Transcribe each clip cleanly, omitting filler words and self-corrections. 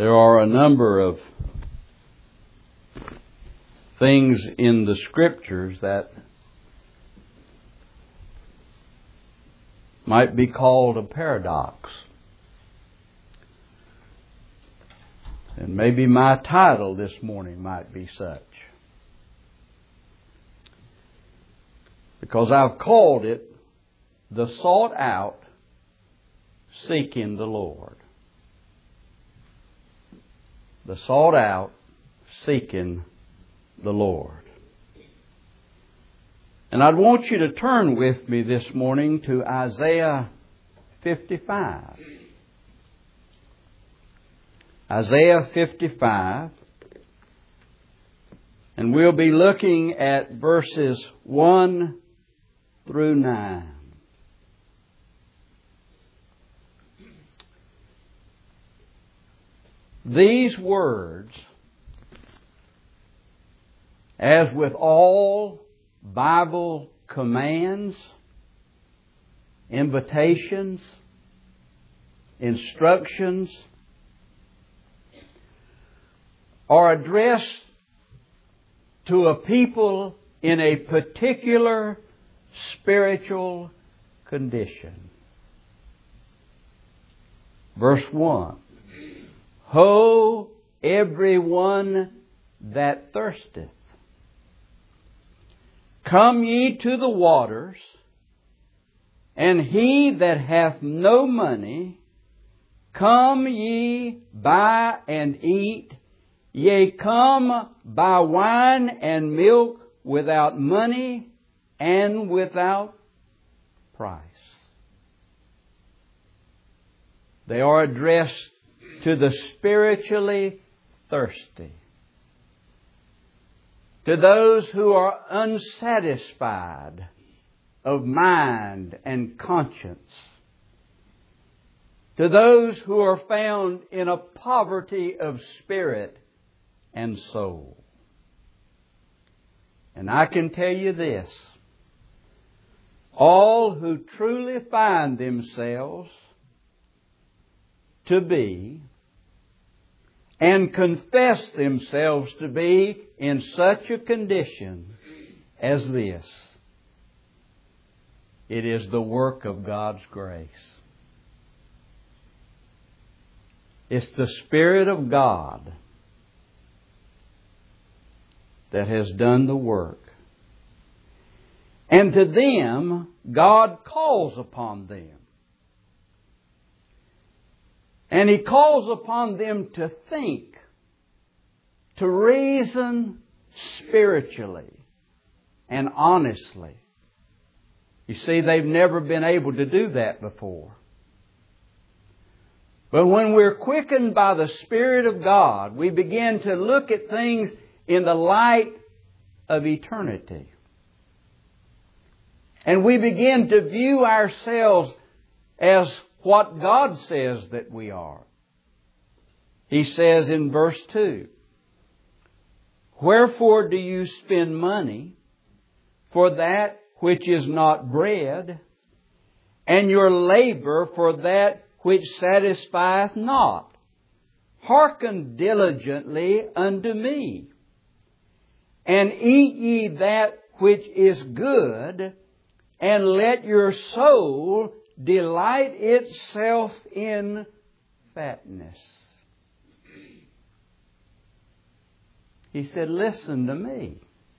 There are a number of things in the Scriptures that might be called a paradox. And maybe my title this morning might be such. Because I've called it the sought out, seeking the Lord. The sought out, seeking the Lord. And I'd want you to turn with me this morning to Isaiah 55. Isaiah 55. And we'll be looking at verses 1 through 9. These words, as with all Bible commands, invitations, instructions, are addressed to a people in a particular spiritual condition. Verse 1. Ho, everyone that thirsteth, come ye to the waters, and he that hath no money, come ye buy and eat, yea, come buy wine and milk without money and without price. They are addressed to the spiritually thirsty, to those who are unsatisfied of mind and conscience, to those who are found in a poverty of spirit and soul. And I can tell you this, all who truly find themselves to be and confess themselves to be in such a condition as this, it is the work of God's grace. It's the Spirit of God that has done the work. And to them, God calls upon them. And He calls upon them to think, to reason spiritually and honestly. You see, they've never been able to do that before. But when we're quickened by the Spirit of God, we begin to look at things in the light of eternity. And we begin to view ourselves as what God says that we are. He says in verse 2, wherefore do you spend money for that which is not bread, and your labor for that which satisfieth not? Hearken diligently unto me, and eat ye that which is good, and let your soul delight itself in fatness. He said, listen to me.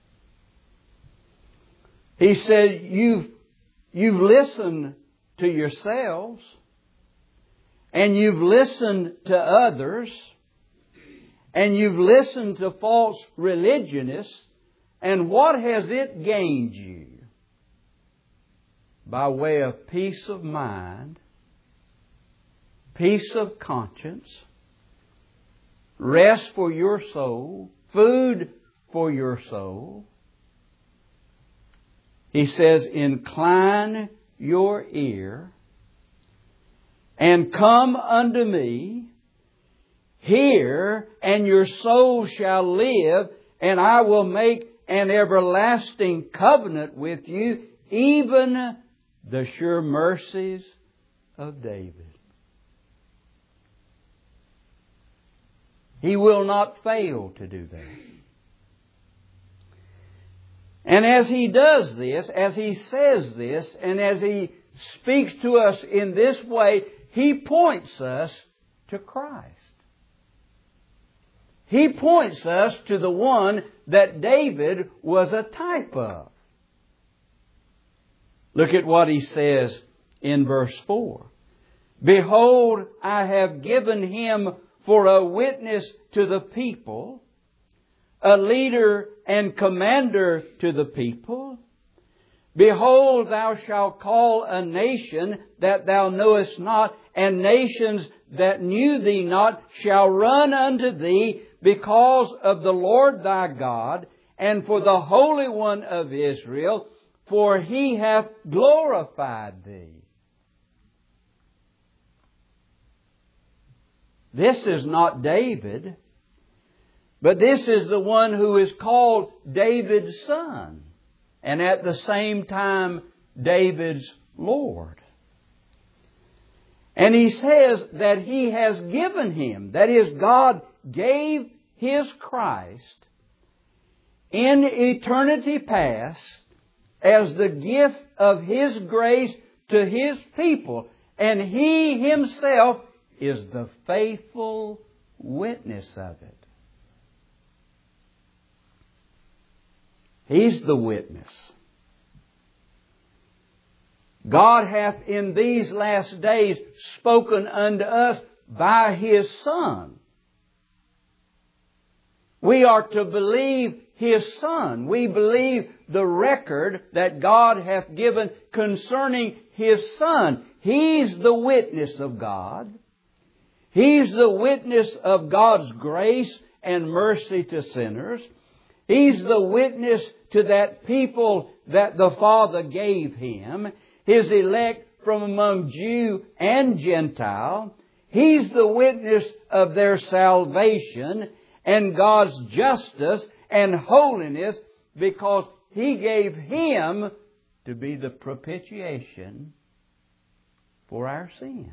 He said, you've listened to yourselves, and you've listened to others, and you've listened to false religionists, and what has it gained you? By way of peace of mind, peace of conscience, rest for your soul, food for your soul. He says, incline your ear and come unto me, hear, and your soul shall live, and I will make an everlasting covenant with you, even the sure mercies of David. He will not fail to do that. And as He does this, as He says this, and as He speaks to us in this way, He points us to Christ. He points us to the one that David was a type of. Look at what he says in verse 4. Behold, I have given him for a witness to the people, a leader and commander to the people. Behold, thou shalt call a nation that thou knowest not, and nations that knew thee not shall run unto thee because of the Lord thy God, and for the Holy One of Israel, for He hath glorified thee. This is not David, but this is the one who is called David's son, and at the same time David's Lord. And he says that He has given him, that is, God gave His Christ in eternity past as the gift of His grace to His people. And He Himself is the faithful witness of it. He's the witness. God hath in these last days spoken unto us by His Son. We are to believe His Son. We believe the record that God hath given concerning His Son. He's the witness of God. He's the witness of God's grace and mercy to sinners. He's the witness to that people that the Father gave Him, His elect from among Jew and Gentile. He's the witness of their salvation and God's justice and holiness, because He gave Him to be the propitiation for our sin.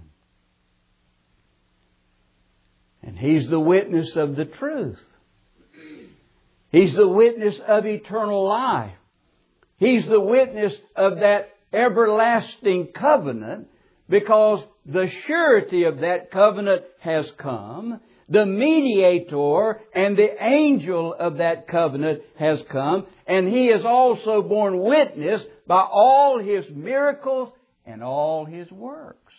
And He's the witness of the truth. He's the witness of eternal life. He's the witness of that everlasting covenant, because the surety of that covenant has come. The mediator and the angel of that covenant has come. And He has also borne witness by all His miracles and all His works.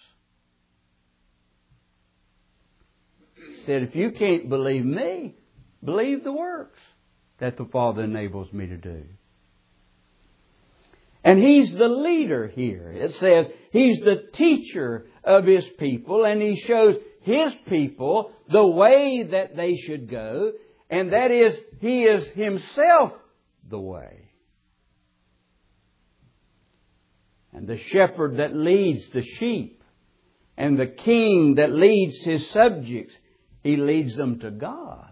He said, if you can't believe me, believe the works that the Father enables me to do. And He's the leader here. It says He's the teacher of His people, and He shows His people the way that they should go, and that is, He is Himself the way. And the shepherd that leads the sheep, and the king that leads his subjects, He leads them to God.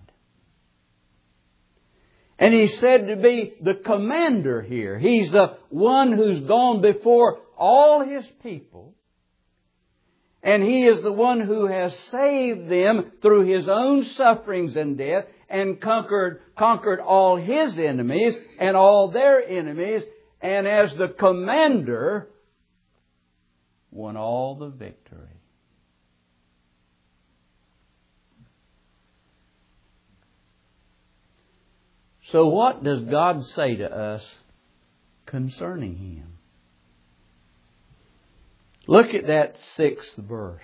And He's said to be the commander here. He's the one who's gone before all His people. And He is the one who has saved them through His own sufferings and death, and conquered all His enemies and all their enemies. And as the commander, won all the victory. So what does God say to us concerning Him? Look at that 6th verse.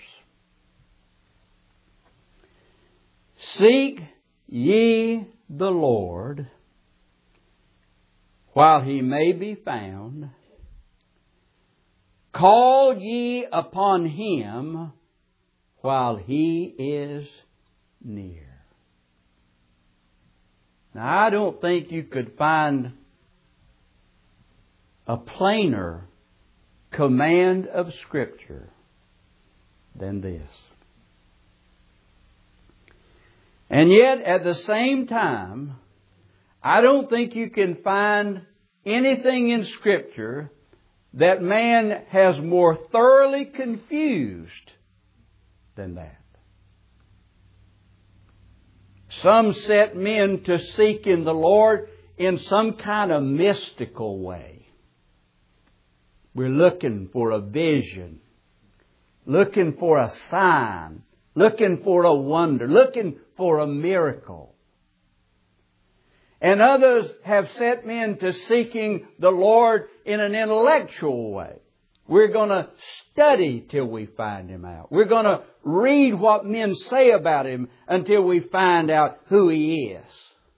Seek ye the Lord while He may be found. Call ye upon Him while He is near. Now, I don't think you could find a plainer command of Scripture than this. And yet, at the same time, I don't think you can find anything in Scripture that man has more thoroughly confused than that. Some set men to seek in the Lord in some kind of mystical way. We're looking for a vision, looking for a sign, looking for a wonder, looking for a miracle. And others have set men to seeking the Lord in an intellectual way. We're going to study till we find Him out. We're going to read what men say about Him until we find out who He is.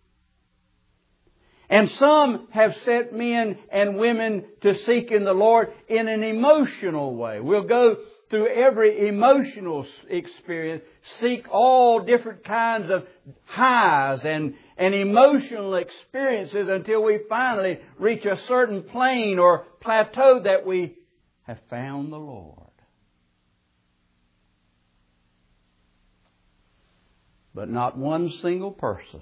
And some have set men and women to seek in the Lord in an emotional way. We'll go through every emotional experience, seek all different kinds of highs and emotional experiences until we finally reach a certain plane or plateau that we have found the Lord. But not one single person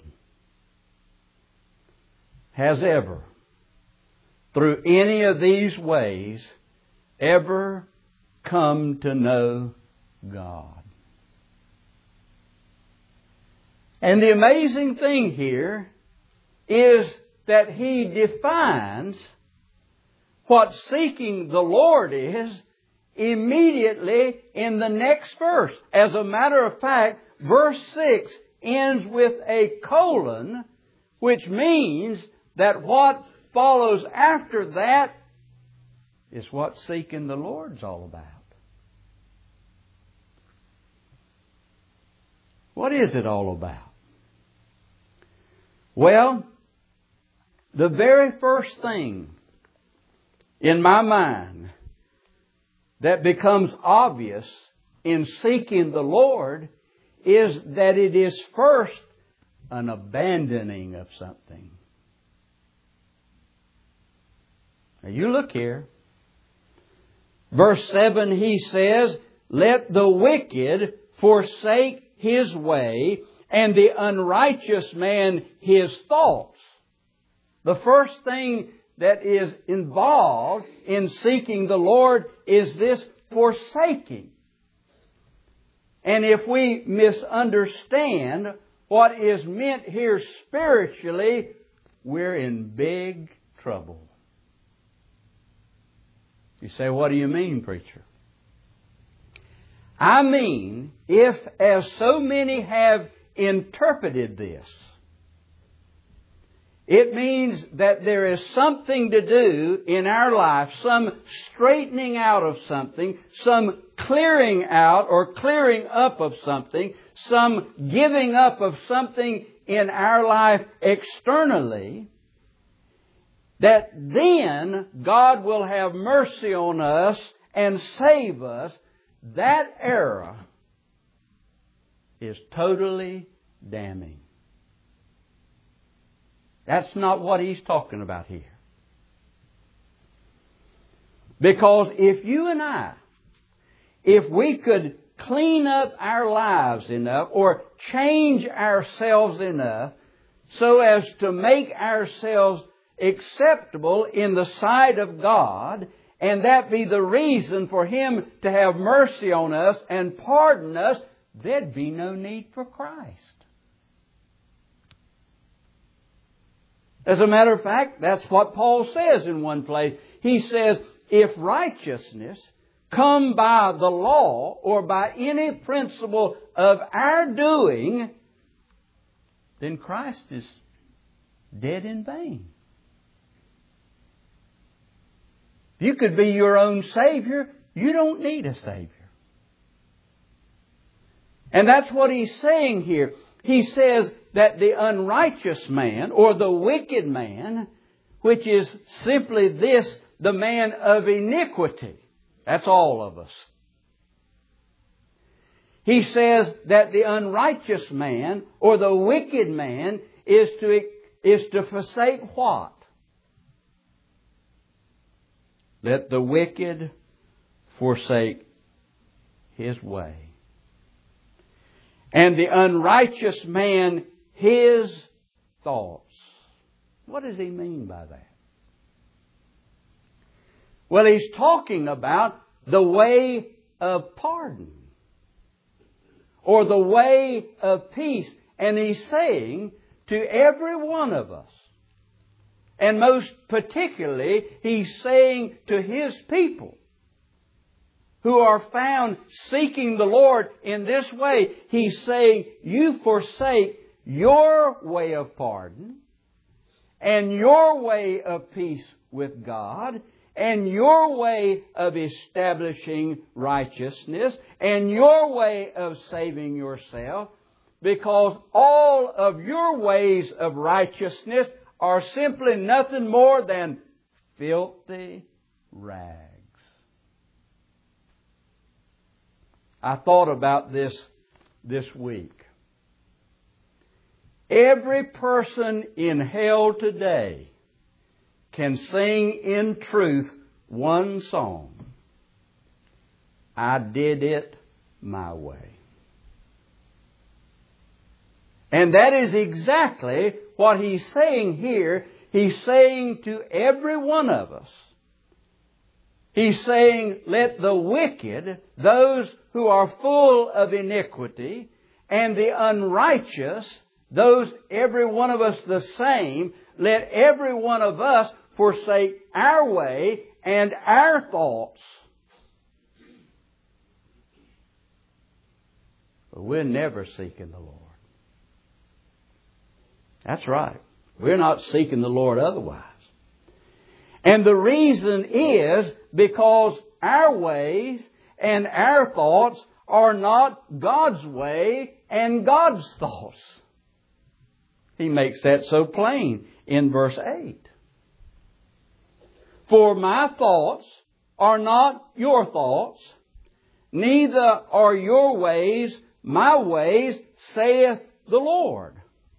has ever, through any of these ways, ever come to know God. And the amazing thing here is that He defines what seeking the Lord is immediately in the next verse. As a matter of fact, verse 6 ends with a colon, which means that what follows after that is what seeking the Lord's all about. What is it all about? Well, the very first thing in my mind that becomes obvious in seeking the Lord is that it is first an abandoning of something. Now you look here. Verse 7, he says, "Let the wicked forsake his way, and the unrighteous man his thoughts." The first thing that is involved in seeking the Lord is this forsaking. And if we misunderstand what is meant here spiritually, we're in big trouble. You say, "What do you mean, preacher?" I mean, if, as so many have interpreted this, it means that there is something to do in our life, some straightening out of something, some clearing out or clearing up of something, some giving up of something in our life externally, that then God will have mercy on us and save us. That error is totally damning. That's not what he's talking about here. Because if you and I, if we could clean up our lives enough or change ourselves enough so as to make ourselves acceptable in the sight of God, and that be the reason for Him to have mercy on us and pardon us, there'd be no need for Christ. As a matter of fact, that's what Paul says in one place. He says, if righteousness come by the law or by any principle of our doing, then Christ is dead in vain. If you could be your own Savior, you don't need a Savior. And that's what he's saying here. He says that the unrighteous man, or the wicked man, which is simply this, the man of iniquity. That's all of us. He says that the unrighteous man, or the wicked man, is to forsake what? Let the wicked forsake his way. And the unrighteous man, his thoughts. What does he mean by that? Well, he's talking about the way of pardon, or the way of peace And He's saying to every one of us, and most particularly, He's saying to His people who are found seeking the Lord in this way, He's saying, you forsake your way of pardon and your way of peace with God and your way of establishing righteousness and your way of saving yourself, because all of your ways of righteousness are simply nothing more than filthy rags. I thought about this week. Every person in hell today can sing in truth one song. I did it my way. And that is exactly what He's saying here. He's saying to every one of us. He's saying, let the wicked, those who are full of iniquity, and the unrighteous, those, every one of us the same, let every one of us forsake our way and our thoughts. But we're never seeking the Lord. That's right. We're not seeking the Lord otherwise. And the reason is because our ways and our thoughts are not God's way and God's thoughts. He makes that so plain in verse 8. For my thoughts are not your thoughts, neither are your ways my ways, saith the Lord.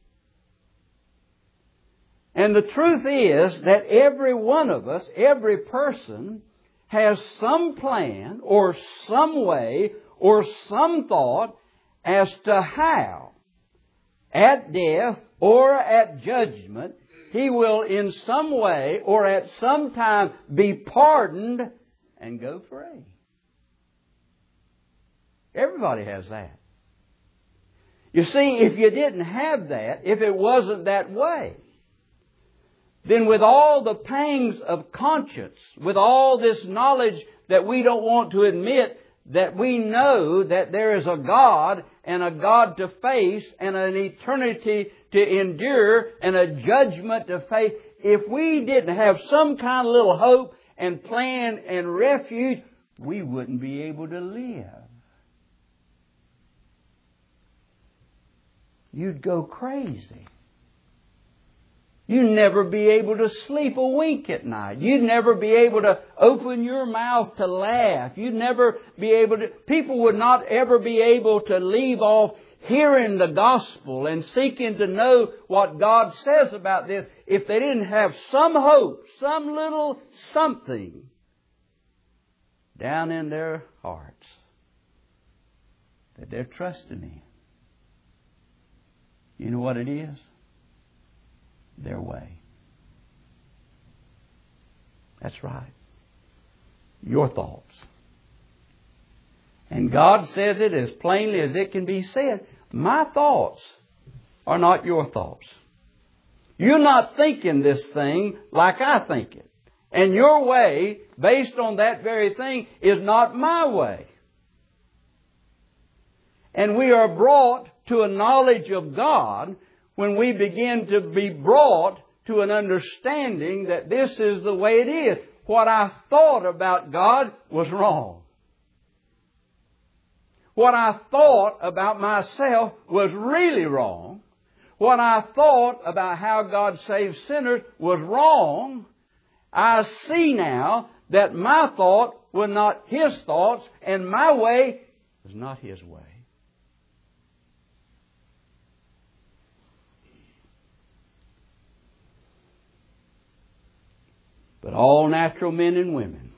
And the truth is that every one of us, every person, has some plan or some way or some thought as to how, at death or at judgment, he will in some way or at some time be pardoned and go free. Everybody has that. You see, if you didn't have that, if it wasn't that way, then with all the pangs of conscience, with all this knowledge that we don't want to admit, that we know that there is a God and a God to face and an eternity to endure and a judgment to face, if we didn't have some kind of little hope and plan and refuge, we wouldn't be able to live. You'd go crazy. You'd never be able to sleep a wink at night. You'd never be able to open your mouth to laugh. You'd never be able to... People would not ever be able to leave off hearing the gospel and seeking to know what God says about this if they didn't have some hope, some little something down in their hearts that they're trusting in. You know what it is? Their way. That's right. Your thoughts. And God says it as plainly as it can be said. My thoughts are not your thoughts. You're not thinking this thing like I think it. And your way, based on that very thing, is not my way. And we are brought to a knowledge of God when we begin to be brought to an understanding that this is the way it is. What I thought about God was wrong. What I thought about myself was really wrong. What I thought about how God saves sinners was wrong. I see now that my thought was not His thoughts and my way was not His way. But all natural men and women,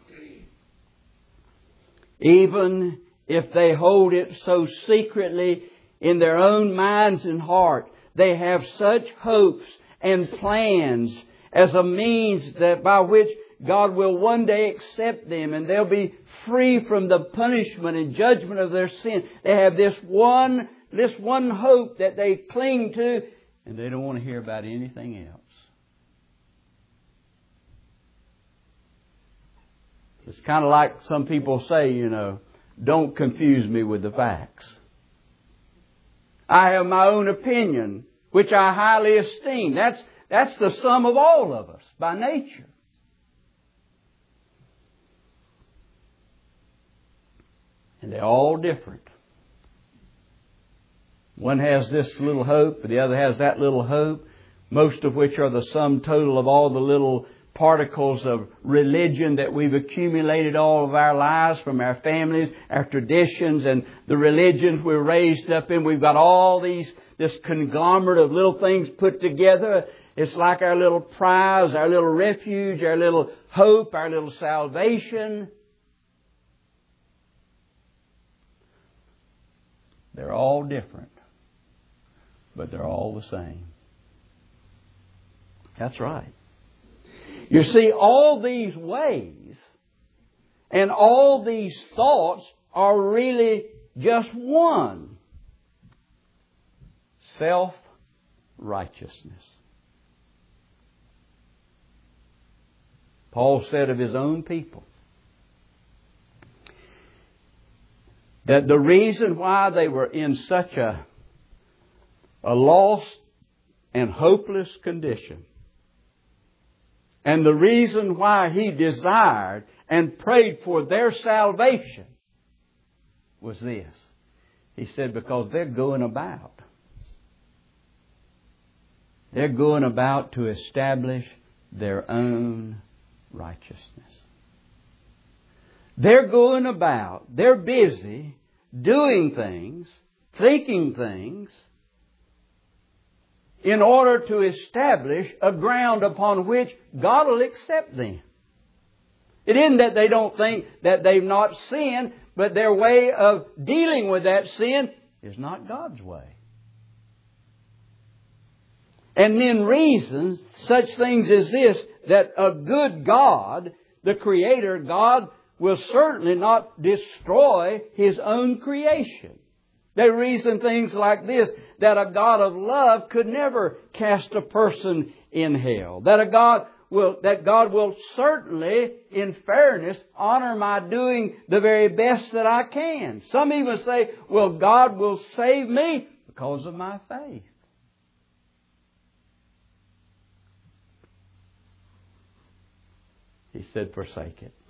even if they hold it so secretly in their own minds and heart, they have such hopes and plans as a means that by which God will one day accept them and they'll be free from the punishment and judgment of their sin. They have this one this one hope that they cling to, and they don't want to hear about anything else. It's kind of like some people say, don't confuse me with the facts. I have my own opinion, which I highly esteem. That's the sum of all of us by nature. And they're all different. One has this little hope, the other has that little hope, most of which are the sum total of all the little particles of religion that we've accumulated all of our lives from our families, our traditions, and the religions we're raised up in. We've got all this conglomerate of little things put together. It's like our little prize, our little refuge, our little hope, our little salvation. They're all different, but they're all the same. That's right. You see, all these ways and all these thoughts are really just one. Self-righteousness. Paul said of his own people that the reason why they were in such a lost and hopeless condition, and the reason why he desired and prayed for their salvation, was this. He said, because they're going about. They're going about to establish their own righteousness. They're going about, they're busy doing things, thinking things, in order to establish a ground upon which God will accept them. It isn't that they don't think that they've not sinned, but their way of dealing with that sin is not God's way. And then reasons, such things as this, that a good God, the Creator God, will certainly not destroy His own creation. They reason things like this, that a God of love could never cast a person in hell. That God will certainly, in fairness, honor my doing the very best that I can. Some even say, well, God will save me because of my faith. He said, forsake it.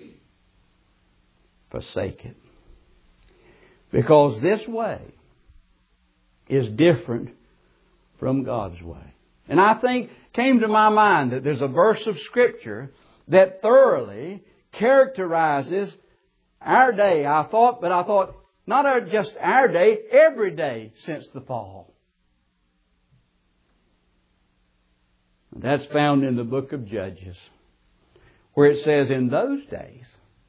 Forsake it. Because this way is different from God's way. And I think came to my mind that there's a verse of Scripture that thoroughly characterizes our day. I thought not just our day, every day since the fall. That's found in the book of Judges, where it says, in those days,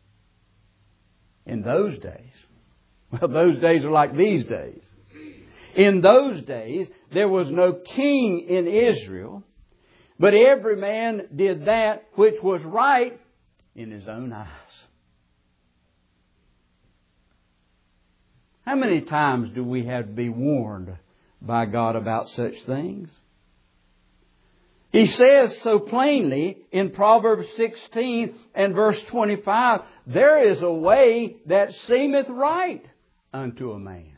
well, those days are like these days. In those days, there was no king in Israel, but every man did that which was right in his own eyes. How many times do we have to be warned by God about such things? He says so plainly in Proverbs 16 and verse 25, there is a way that seemeth right unto a man.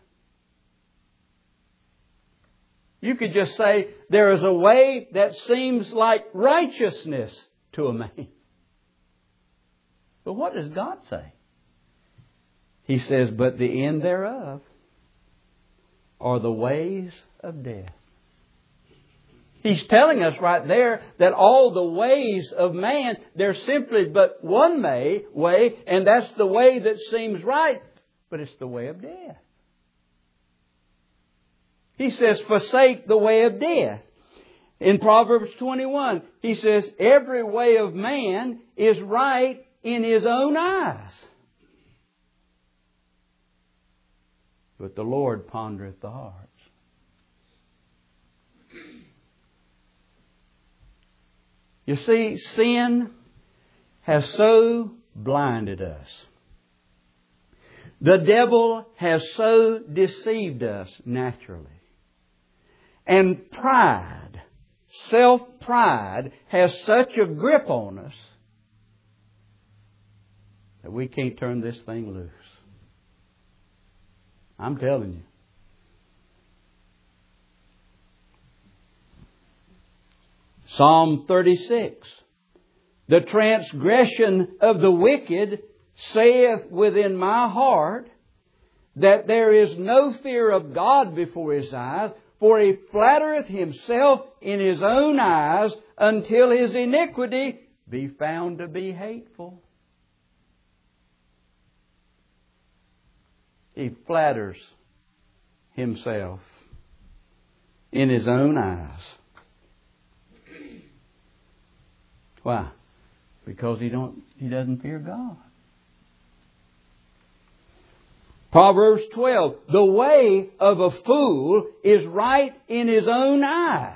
You could just say, there is a way that seems like righteousness to a man. But what does God say? He says, but the end thereof are the ways of death. He's telling us right there that all the ways of man, there's simply but one way, and that's the way that seems right, but it's the way of death. He says, forsake the way of death. In Proverbs 21, he says, every way of man is right in his own eyes, but the Lord pondereth the hearts. You see, sin has so blinded us The devil has so deceived us naturally. And pride, self-pride, has such a grip on us that we can't turn this thing loose. I'm telling you. Psalm 36. The transgression of the wicked saith within my heart that there is no fear of God before His eyes, for he flattereth himself in his own eyes until his iniquity be found to be hateful. He flatters himself in his own eyes. Why? Because he doesn't fear God. Proverbs 12, the way of a fool is right in his own eyes.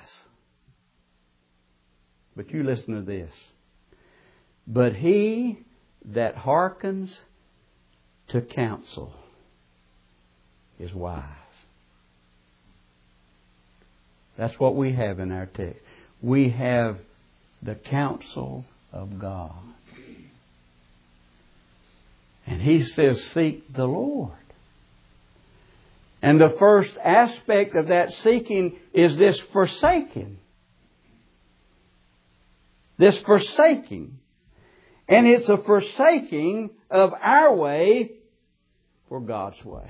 But you listen to this. But he that hearkens to counsel is wise. That's what we have in our text. We have the counsel of God. And He says, seek the Lord. And the first aspect of that seeking is this forsaking. This forsaking. And it's a forsaking of our way for God's way.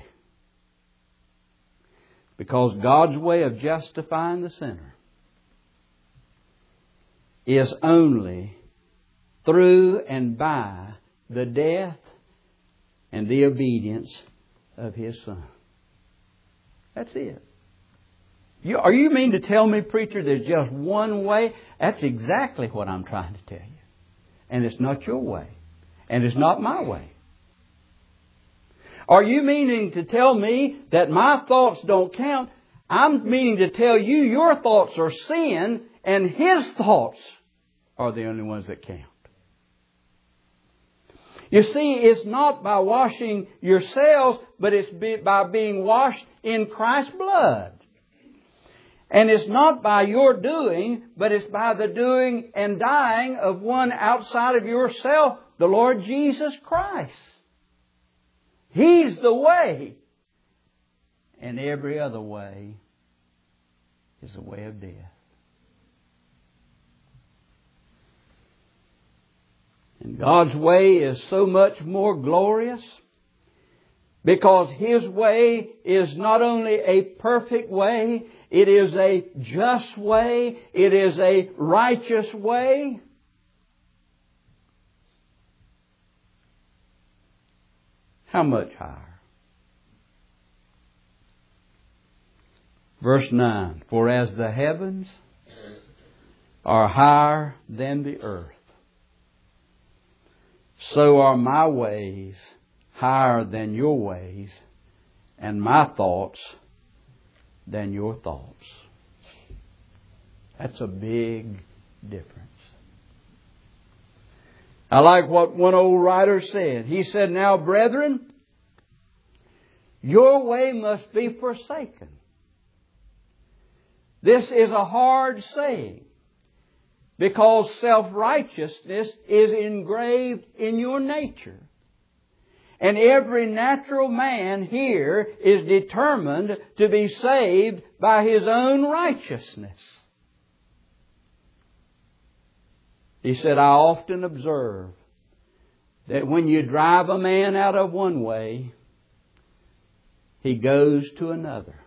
Because God's way of justifying the sinner is only through and by the death and the obedience of His Son. That's it. Are you mean to tell me, preacher, there's just one way? That's exactly what I'm trying to tell you. And it's not your way. And it's not my way. Are you meaning to tell me that my thoughts don't count? I'm meaning to tell you your thoughts are sin and His thoughts are the only ones that count. You see, it's not by washing yourselves, but it's by being washed in Christ's blood. And it's not by your doing, but it's by the doing and dying of one outside of yourself, the Lord Jesus Christ. He's the way. And every other way is the way of death. And God's way is so much more glorious because His way is not only a perfect way, it is a just way, it is a righteous way. How much higher? Verse 9, for as the heavens are higher than the earth, so are my ways higher than your ways, and my thoughts than your thoughts. That's a big difference. I like what one old writer said. He said, now, brethren, your way must be forsaken. This is a hard saying, because self-righteousness is engraved in your nature. And every natural man here is determined to be saved by his own righteousness. He said, I often observe that when you drive a man out of one way, he goes to another.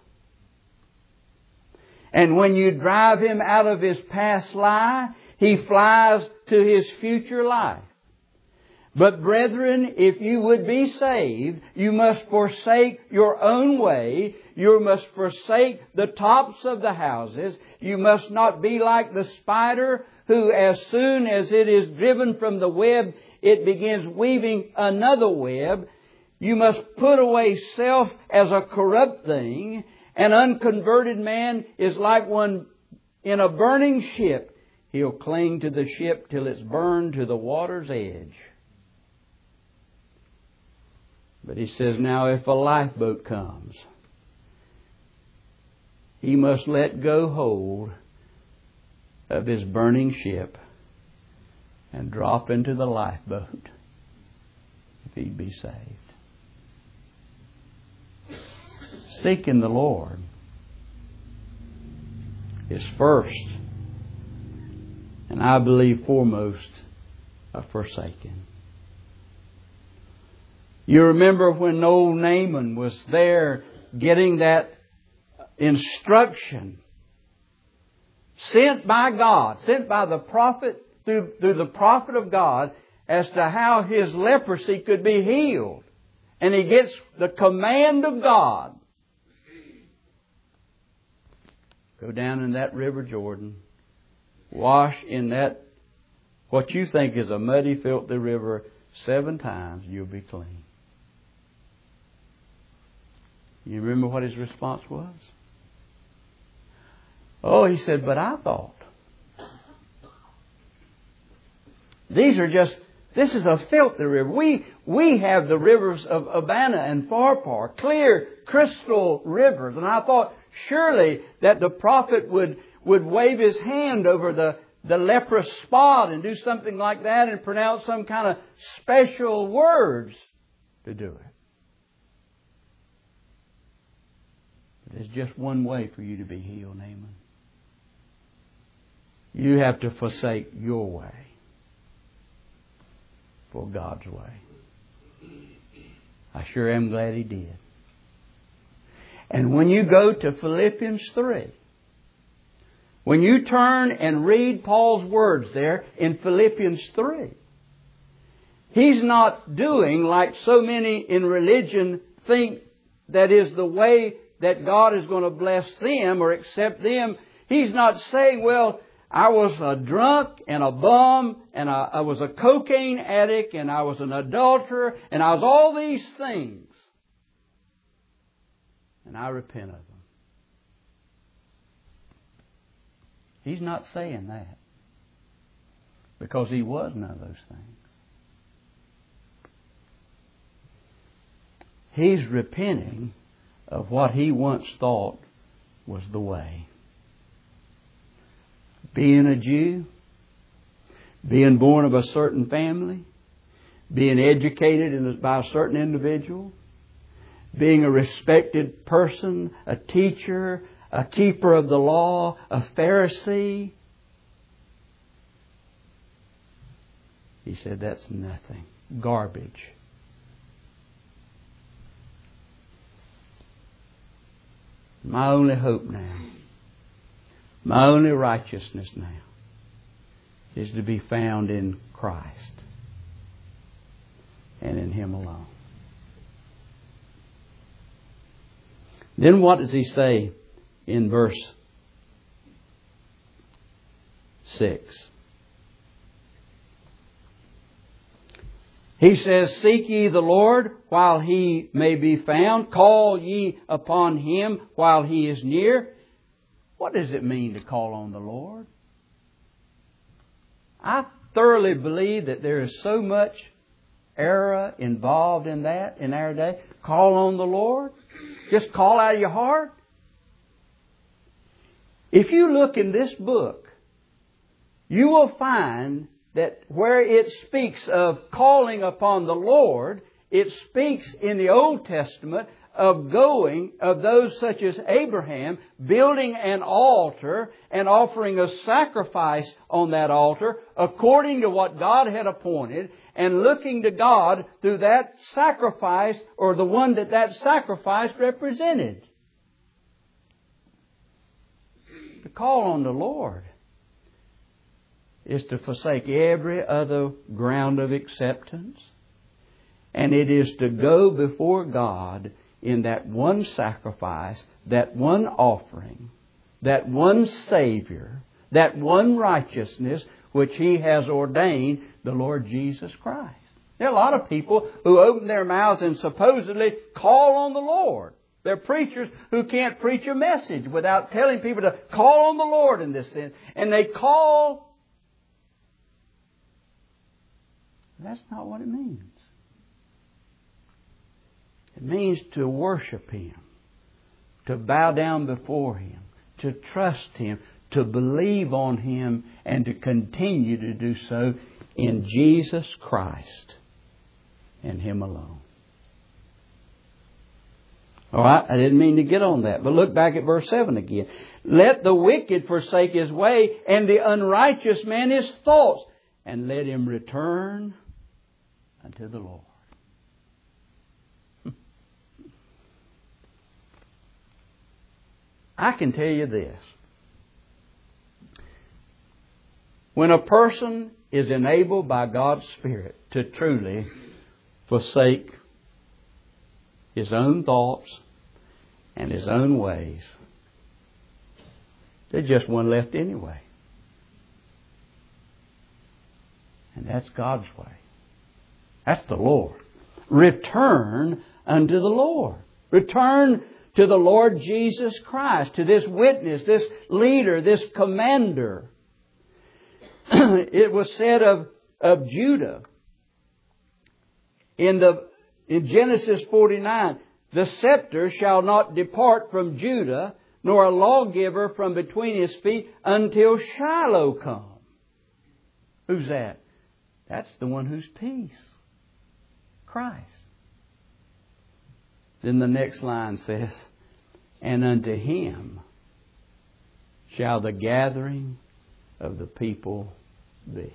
And when you drive him out of his past life, he flies to his future life. But brethren, if you would be saved, you must forsake your own way. You must forsake the tops of the houses. You must not be like the spider who, as soon as it is driven from the web, it begins weaving another web. You must put away self as a corrupt thing. An unconverted man is like one in a burning ship. He'll cling to the ship till it's burned to the water's edge. But he says, now if a lifeboat comes, he must let go hold of his burning ship and drop into the lifeboat if he'd be saved. Seeking the Lord is first, and I believe foremost, a forsaking. You remember when old Naaman was there getting that instruction sent by God, sent by the prophet, through the prophet of God, as to how his leprosy could be healed. And he gets the command of God. Go down in that river Jordan. Wash in that, what you think is a muddy, filthy river, 7 times, you'll be clean. You remember what his response was? Oh, he said, but I thought. This is a filthy river. We have the rivers of Abana and Pharpar, clear, crystal rivers. And I thought surely that the prophet would wave his hand over the leprous spot and do something like that and pronounce some kind of special words to do it. There's just one way for you to be healed, Naaman. You have to forsake your way for God's way. I sure am glad he did. And when you go to Philippians 3, when you turn and read Paul's words there in Philippians 3, he's not doing like so many in religion think that is the way that God is going to bless them or accept them. He's not saying, well, I was a drunk and a bum and I was a cocaine addict and I was an adulterer and I was all these things. And I repent of them. He's not saying that. Because he was none of those things. He's repenting of what he once thought was the way. Being a Jew, being born of a certain family, being educated by a certain individual, being a respected person, a teacher, a keeper of the law, a Pharisee. He said, that's nothing. Garbage. My only hope now, my only righteousness now, is to be found in Christ and in Him alone. Then what does he say in verse 6? He says, seek ye the Lord while He may be found. Call ye upon Him while He is near. What does it mean to call on the Lord? I thoroughly believe that there is so much error involved in that in our day. Call on the Lord. Just call out of your heart. If you look in this book, you will find that where it speaks of calling upon the Lord, it speaks in the Old Testament of those such as Abraham, building an altar and offering a sacrifice on that altar according to what God had appointed, and looking to God through that sacrifice, or the one that sacrifice represented. To call on the Lord is to forsake every other ground of acceptance. And it is to go before God in that one sacrifice, that one offering, that one Savior, that one righteousness which He has ordained, the Lord Jesus Christ. There are a lot of people who open their mouths and supposedly call on the Lord. They're preachers who can't preach a message without telling people to call on the Lord in this sense. And they call. That's not what it means. It means to worship Him, to bow down before Him, to trust Him, to believe on Him, and to continue to do so in Jesus Christ and Him alone. All right, I didn't mean to get on that, but look back at verse 7 again. Let the wicked forsake his way, and the unrighteous man his thoughts, and let him return unto the Lord. I can tell you this. When a person is enabled by God's Spirit to truly forsake his own thoughts and his own ways, there's just one left anyway. And that's God's way. That's the Lord. Return unto the Lord. Return to the Lord Jesus Christ, to this witness, this leader, this commander. It was said of Judah in Genesis 49, the scepter shall not depart from Judah, nor a lawgiver from between his feet until Shiloh come. Who's that? That's the one who's peace. Christ. Then the next line says, and unto Him shall the gathering of the people be.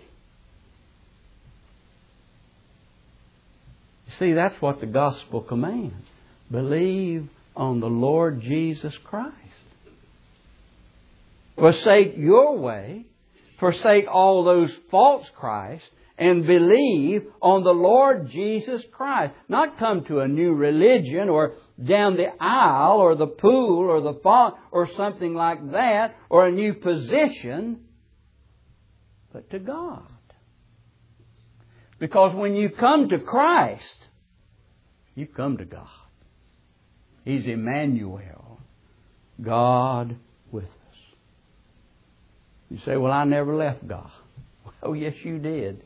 You see, that's what the gospel commands. Believe on the Lord Jesus Christ. Forsake your way. Forsake all those false Christs. And believe on the Lord Jesus Christ. Not come to a new religion or down the aisle or the pool or the font or something like that, or a new position, but to God. Because when you come to Christ, you come to God. He's Emmanuel, God with us. You say, well, I never left God. Oh, yes, you did.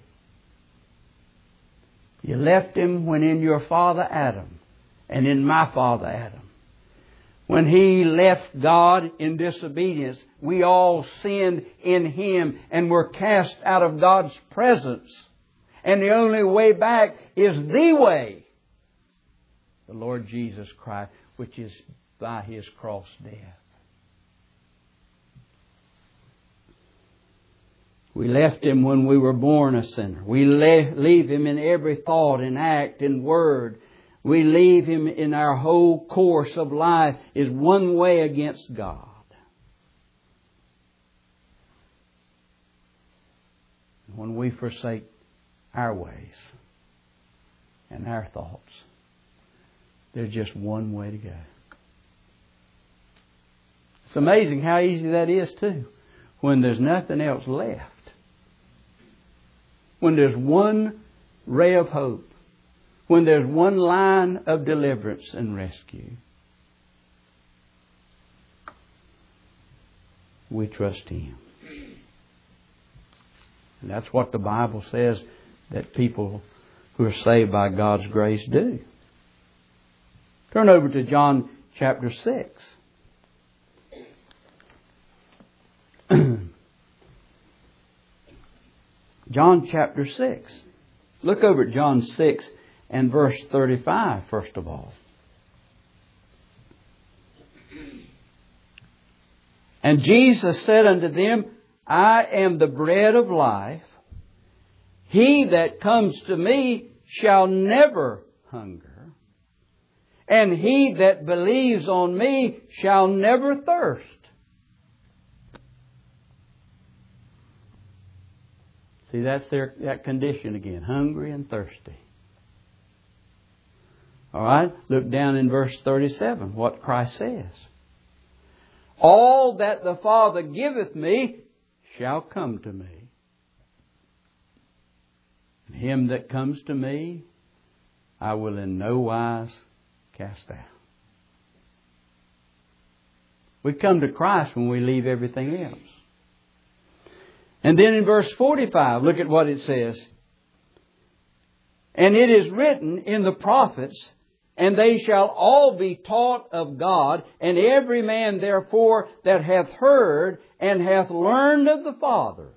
You left Him when in your father Adam and in my father Adam. When he left God in disobedience, we all sinned in him and were cast out of God's presence. And the only way back is the way, the Lord Jesus Christ, which is by His cross death. We left Him when we were born a sinner. We leave Him in every thought and act and word. We leave Him in our whole course of life is one way against God. When we forsake our ways and our thoughts, there's just one way to go. It's amazing how easy that is too, when there's nothing else left. When there's one ray of hope. When there's one line of deliverance and rescue. We trust Him. And that's what the Bible says that people who are saved by God's grace do. Turn over to John chapter 6. John chapter 6. Look over at John 6 and verse 35 first of all. And Jesus said unto them, I am the bread of life. He that comes to me shall never hunger. And he that believes on me shall never thirst. See, that's that condition again. Hungry and thirsty. All right. Look down in verse 37. What Christ says. All that the Father giveth me shall come to me. And him that comes to me, I will in no wise cast out. We come to Christ when we leave everything else. And then in verse 45, look at what it says. And it is written in the prophets, and they shall all be taught of God. And every man therefore that hath heard and hath learned of the Father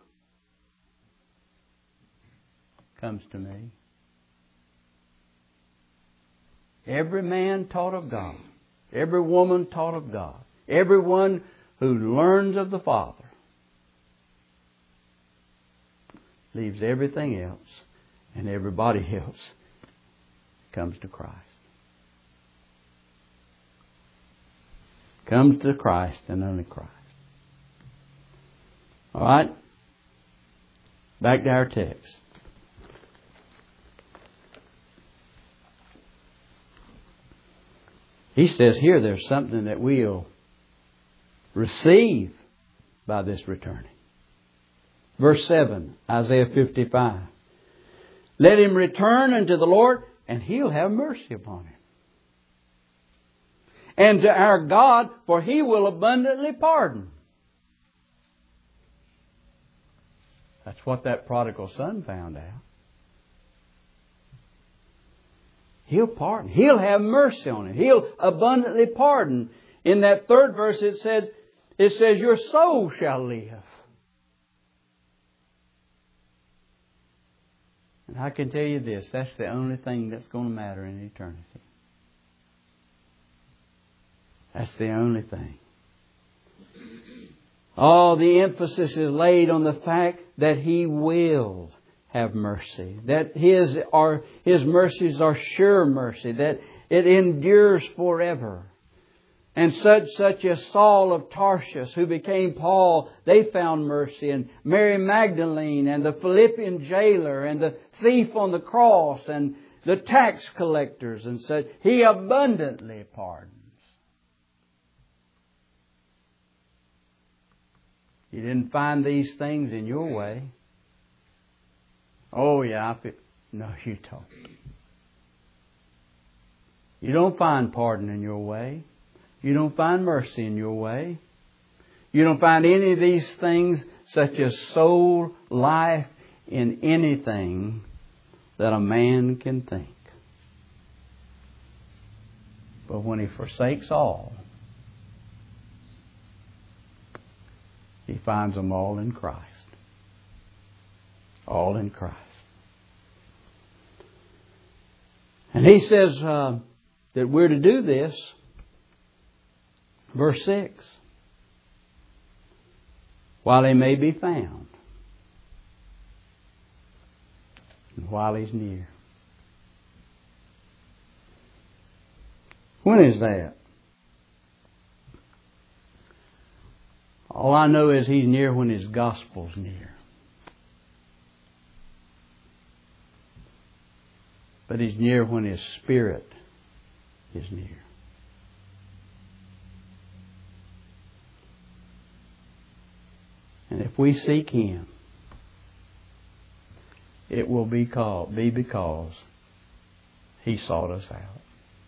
comes to me. Every man taught of God. Every woman taught of God. Everyone who learns of the Father leaves everything else, and everybody else comes to Christ. Comes to Christ and only Christ. All right? Back to our text. He says here there's something that we'll receive by this returning. Verse 7, Isaiah 55. Let him return unto the Lord, and He'll have mercy upon him. And to our God, for He will abundantly pardon. That's what that prodigal son found out. He'll pardon. He'll have mercy on him. He'll abundantly pardon. In that third verse it says, your soul shall live. And I can tell you this, that's the only thing that's going to matter in eternity. That's the only thing. All the emphasis is laid on the fact that He will have mercy. That His mercies are sure mercy. That it endures forever. And such as Saul of Tarsus, who became Paul, they found mercy. And Mary Magdalene, and the Philippian jailer, and the thief on the cross, and the tax collectors, and such. He abundantly pardons. You didn't find these things in your way. Oh, yeah. No, you don't. You don't find pardon in your way. You don't find mercy in your way. You don't find any of these things, such as soul, life, in anything that a man can think. But when he forsakes all, he finds them all in Christ. All in Christ. And he says that we're to do this. Verse 6. While He may be found. And while He's near. When is that? All I know is He's near when His gospel's near. But He's near when His Spirit is near. And if we seek Him, it will be because He sought us out.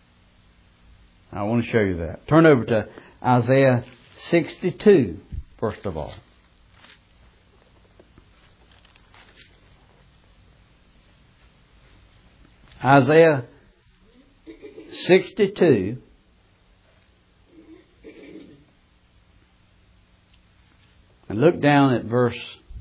I want to show you that. Turn over to Isaiah 62, first of all. Isaiah 62. And look down at verse...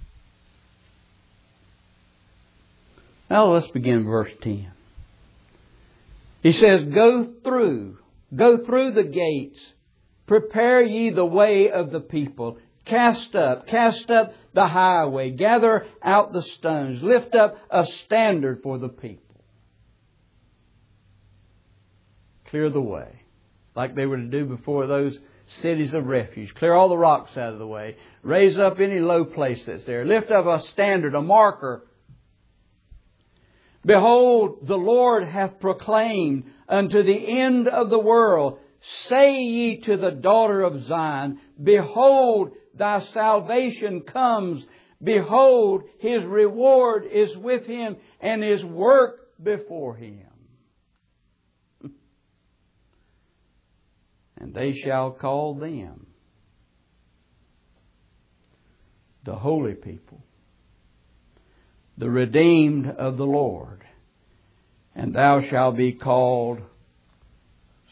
Now let's begin verse 10. He says, Go through the gates, prepare ye the way of the people, cast up the highway, gather out the stones, lift up a standard for the people. Clear the way, like they were to do before those cities of refuge. Clear all the rocks out of the way. Raise up any low place that's there. Lift up a standard, a marker. Behold, the Lord hath proclaimed unto the end of the world, say ye to the daughter of Zion, Behold, thy salvation comes. Behold, His reward is with Him, and His work before Him. And they shall call them the holy people, the redeemed of the Lord. And thou shalt be called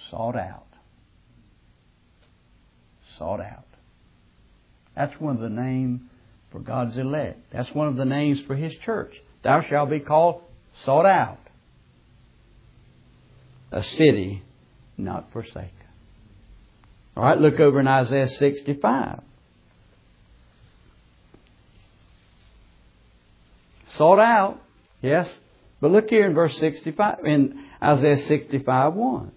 sought out. Sought out. That's one of the names for God's elect. That's one of the names for His church. Thou shalt be called sought out. A city not forsaken. All right, look over in Isaiah 65. Sought out, yes. But look here in verse 65, in Isaiah 65:1.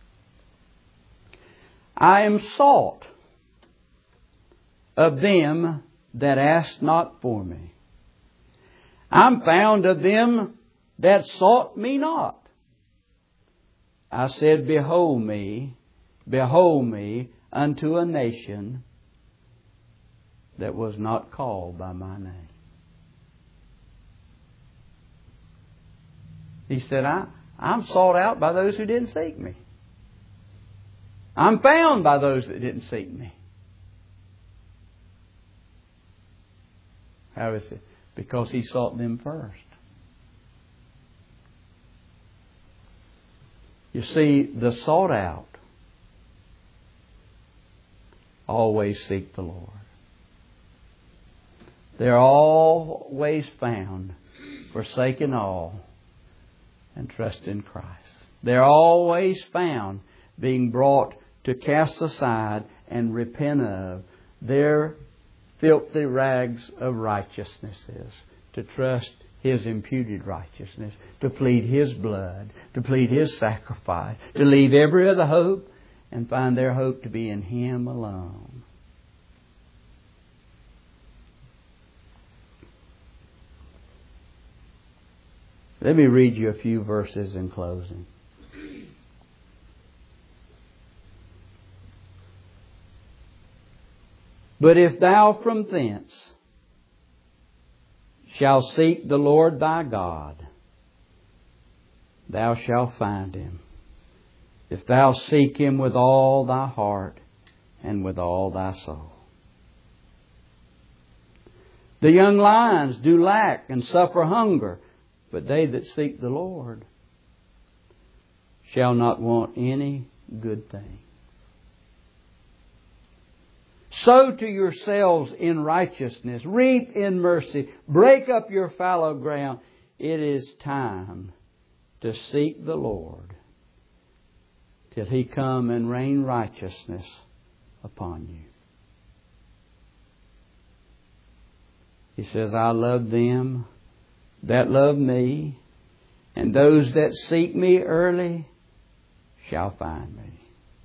I am sought of them that asked not for me. I'm found of them that sought me not. I said, behold me unto a nation that was not called by my name. He said, I'm sought out by those who didn't seek me. I'm found by those that didn't seek me. How is it? Because He sought them first. You see, the sought out always seek the Lord. They're always found, forsaking all, and trust in Christ. They're always found being brought to cast aside and repent of their filthy rags of righteousnesses, to trust His imputed righteousness, to plead His blood, to plead His sacrifice, to leave every other hope and find their hope to be in Him alone. Let me read you a few verses in closing. But if thou from thence shalt seek the Lord thy God, thou shalt find Him, if thou seek Him with all thy heart and with all thy soul. The young lions do lack and suffer hunger, but they that seek the Lord shall not want any good thing. Sow to yourselves in righteousness, reap in mercy, break up your fallow ground. It is time to seek the Lord till He come and rain righteousness upon you. He says, I love them that love me, and those that seek me early shall find me.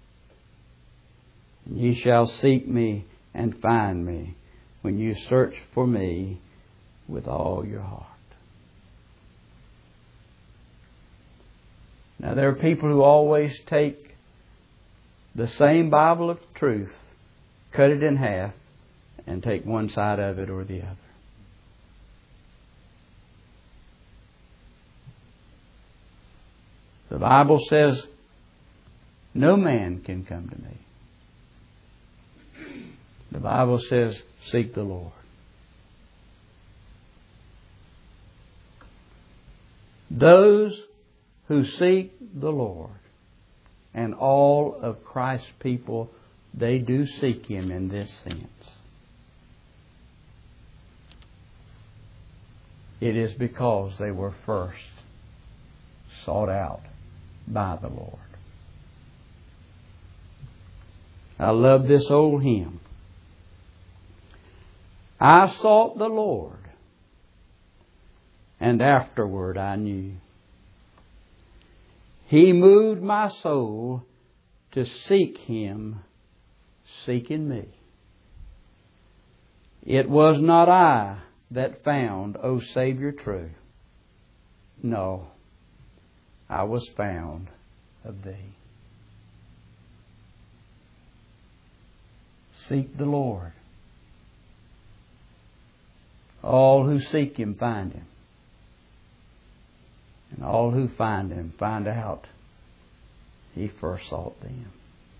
And ye shall seek me and find me when you search for me with all your heart. Now, there are people who always take the same Bible of truth, cut it in half, and take one side of it or the other. The Bible says, no man can come to me. The Bible says, seek the Lord. Those who seek the Lord, and all of Christ's people, they do seek Him in this sense. It is because they were first sought out by the Lord. I love this old hymn. I sought the Lord, and afterward I knew He moved my soul to seek Him, seeking me. It was not I that found, O Savior true. No, I was found of Thee. Seek the Lord. All who seek Him find Him. And all who find Him find out He first sought them.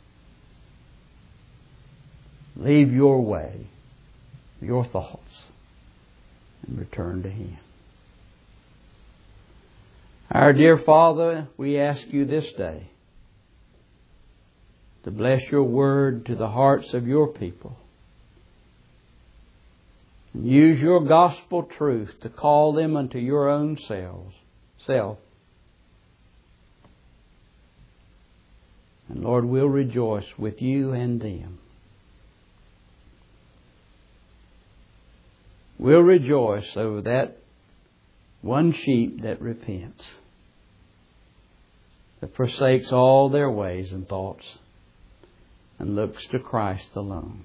Leave your way, your thoughts, and return to Him. Our dear Father, we ask You this day to bless your word to the hearts of your people. And use your gospel truth to call them unto your own self. And Lord, we'll rejoice with you and them. We'll rejoice over that one sheep that repents, that forsakes all their ways and thoughts and looks to Christ alone.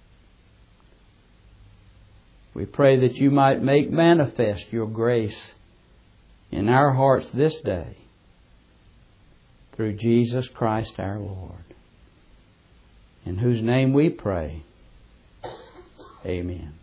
We pray that you might make manifest your grace in our hearts this day through Jesus Christ our Lord, in whose name we pray. Amen.